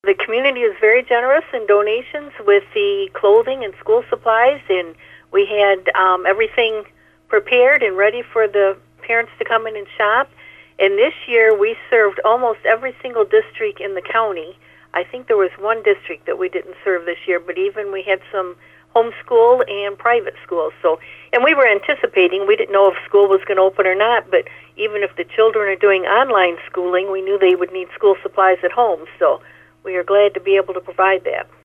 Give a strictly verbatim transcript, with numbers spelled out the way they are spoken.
The community is very generous in donations with the clothing and school supplies, and we had um, everything prepared and ready for the parents to come in and shop. And this year we served almost every single district in the county. I think there was one district that we didn't serve this year, but even we had some homeschool and private schools. So, and we were anticipating, we didn't know if school was going to open or not, but even if the children are doing online schooling, we knew they would need school supplies at home. So we are glad to be able to provide that.